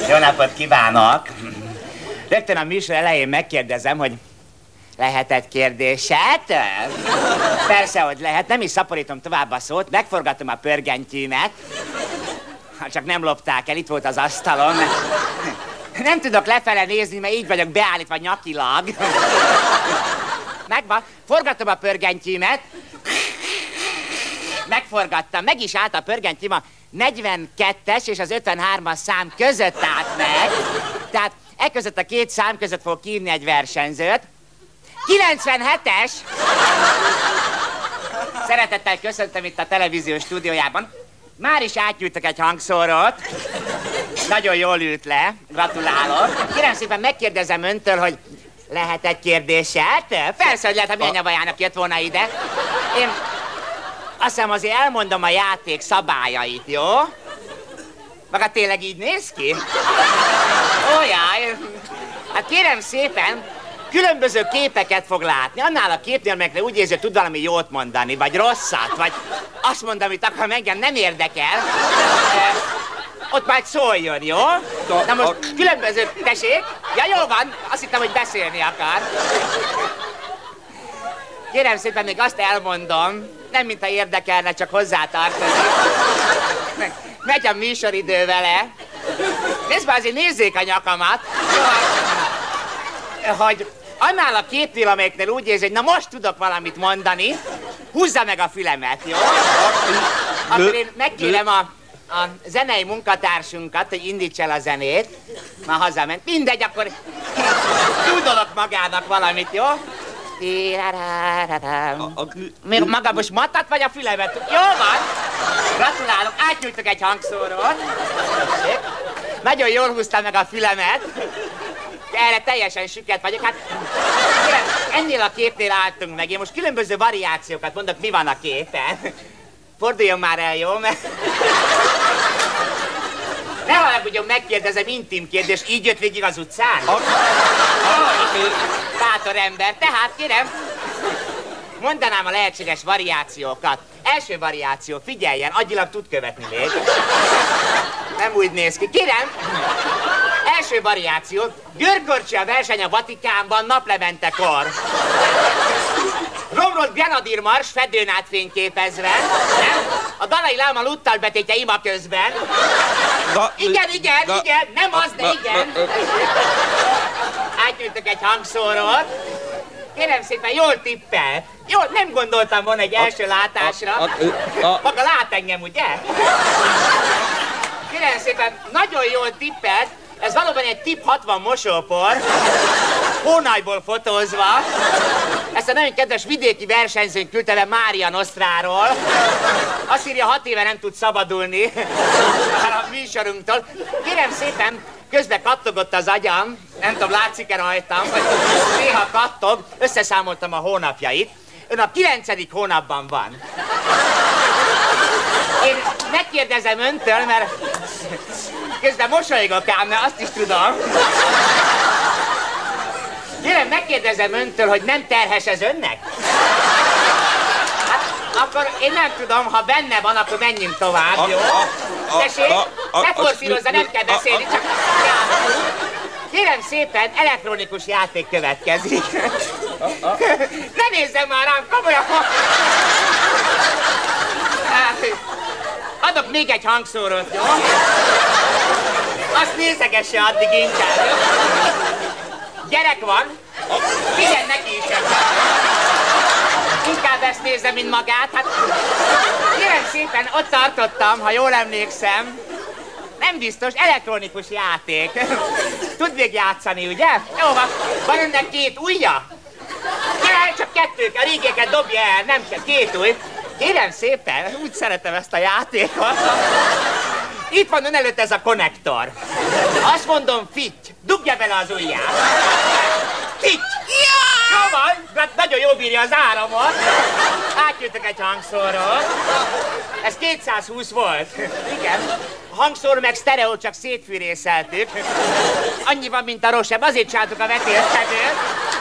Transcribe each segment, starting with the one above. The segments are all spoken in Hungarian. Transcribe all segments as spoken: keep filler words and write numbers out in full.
Jó napot kívánok! Rögtön a műsor elején megkérdezem, hogy lehet egy kérdéset? Persze, hogy lehet. Nem is szaporítom tovább a szót. Megforgatom a pörgentyűmet. Csak nem lopták el, itt volt az asztalon. Nem tudok lefele nézni, mert így vagyok beállítva nyakilag. Megvan. Forgatom a pörgentyűmet. Megforgattam. Meg is állt a pörgentyűm a negyvenkettes és az ötvenhármas szám között állt meg. Tehát e között a két szám között fogok írni egy versenyzőt. kilencvenhetes! Szeretettel köszöntöm itt a televízió stúdiójában. Már is átgyűjtök egy hangszórót. Nagyon jól ült le. Gratulálok. Kérem szépen megkérdezem öntől, hogy lehet egy kérdéset? Persze, hogy lehet, ha milyen nyavajának jött volna ide. Én azt hiszem azért elmondom a játék szabályait, jó? Maga tényleg így néz ki? Ó, jaj. Hát kérem szépen, különböző képeket fog látni. Annál a képnél, amelyekre úgy érzi, hogy tud valami jót mondani, vagy rosszat, vagy azt mondom, amit akar, engem nem érdekel. Ott majd szóljon, jó? Na most különböző... Tessék? Ja, jó van. Azt hittem, hogy beszélni akar. Kérem szépen, még azt elmondom, nem mintha érdekelne, csak hozzátartozik. Megy a műsoridő vele. Nézd már, azért nézzék a nyakamat. Hogy annál a képnél, amelyeknél úgy érzi, hogy na most tudok valamit mondani, húzza meg a fülemet, jó? Akkor én megkérem a, a zenei munkatársunkat, hogy indíts el a zenét. Már hazament. Mindegy, akkor tudolok magának valamit, jó? Még maga most matat vagy a fülemet? Jó van! Gratulálok, átnyújtok egy hangszórót. Nagyon jól húztam meg a fülemet. Erre teljesen süket vagyok. Hát kérem, ennél a képnél álltunk meg. Én most különböző variációkat mondok, mi van a képen. Forduljon már el, jó? Mert... Ne haragudjon, megkérdezem, intim kérdés, így jött végig az utcán? A... Bátor ember, tehát kérem, mondanám a lehetséges variációkat. Első variáció, figyeljen, agyilag tud követni még. Nem úgy néz ki. Kérem, első variáció, görgörcsi a verseny a Vatikánban naplementekor. Romrolt Grenadier Mars fedőn át fényképezve, nem? A Dalai Láma luttalbetétje ima közben. Da, igen, igen, da, igen, nem az, de igen. Átnyújtok egy hangszórót. Kérem szépen, jól tippel. Jó, nem gondoltam volna egy első látásra. Maga lát engem, ugye? Kérem szépen, nagyon jól tippelt. Ez valóban egy tip hatvan mosópor, Hónajból fotózva. Ezt a nagyon kedves vidéki versenyzőnk küldte le Mária Nostráról. Azt írja, hat éve nem tud szabadulni a műsorunktól. Kérem szépen, közben kattogott az agyam, nem tudom, látszik-e rajtam, vagy néha kattog, összeszámoltam a hónapjait. Ön a kilencedik hónapban van. Én megkérdezem öntől, mert közben mosolygok ám, mert azt is tudom. Kérem, megkérdezem öntől, hogy nem terhes ez önnek? Hát, akkor én nem tudom, ha benne van, akkor menjünk tovább, jó? Tessék, ne forszírozza, nem kell beszélni, csak játszunk. Kérem szépen, elektronikus játék következik. Ne nézzem már rám, komolyan! Adok még egy hangszórót, jó? Azt nézegesse addig inkább. Gyerek van, figyelj neki is ebben. Inkább ezt nézze, mint magát. Hát kérem szépen, ott tartottam, ha jól emlékszem. Nem biztos, elektronikus játék. Tud még játszani, ugye? Jó van, van önnek két ujja? Kérem, csak kettők, a régieket dobja el, nem kell, két ujj. Kérem szépen, úgy szeretem ezt a játékot. Itt van ön előtt ez a konnektor. Azt mondom, fitty, dugja bele az ujját. Fitty! Jó van, nagyon jól bírja az áramot. Átjöttek egy hangszóról. Ez kétszázhúsz volt. Igen. A hangszóró meg sztereó, csak szétfűrészeltük. Annyi van, mint a Roseb, azért csináltuk a vetélkedőt.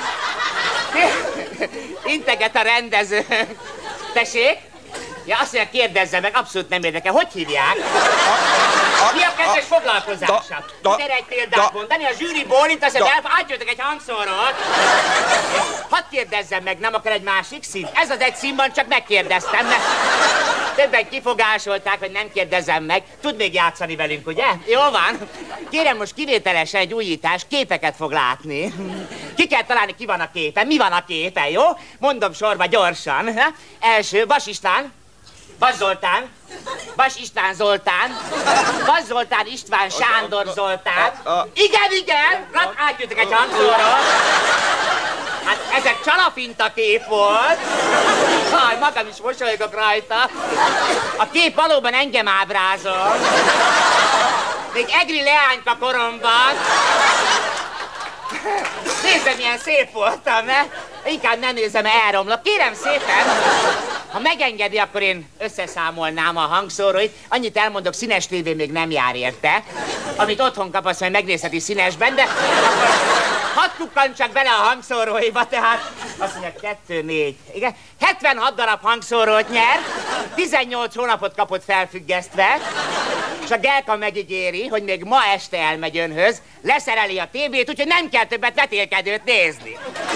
Integet a rendező. Tessék? Ja, azt mondja, kérdezze meg, abszolút nem érdekel. Hogy hívják? A, Mi a kettős foglalkozása? Gyere egy példát mondani, a zsűri bólint, azt mondja, átjöttek egy hangszórót. Hadd kérdezzem meg, nem akar egy másik szín? Ez az egy szín van, csak megkérdeztem, mert többen kifogásolták, hogy nem kérdezem meg. Tud még játszani velünk, ugye? Jó van. Kérem, most kivételesen egy újítás, képeket fog látni. Ki kell találni, ki van a képen, mi van a képen, jó? Mondom sorba gyorsan. Első, Vas István. Vas Zoltán, Vas István Zoltán, Vas Zoltán István Sándor Zoltán. Igen, igen, rat átjöttek egy hangszóról. Hát ezek csalafinta kép volt. Haj, magam is mosolygok rajta. A kép valóban engem ábrázol. Még egri leányka koromban. Nézd, milyen szép voltam, ne? Inkább ne nézem, elromlok. Kérem szépen, ha megengedi, akkor én összeszámolnám a hangszóróit. Annyit elmondok, színes tévé még nem jár érte. Amit otthon kap, azt majd megnézheti színesben, de akkor hadd kukkantsak bele a hangszóróiba, tehát azt mondja, kettő, négy, igen. hetvenhat darab hangszórót nyer, tizennyolc hónapot kapott felfüggesztve, és a Gelka megígéri, hogy még ma este elmegy önhöz, leszereli a tévét, úgyhogy nem kell többet vetélkedőt nézni.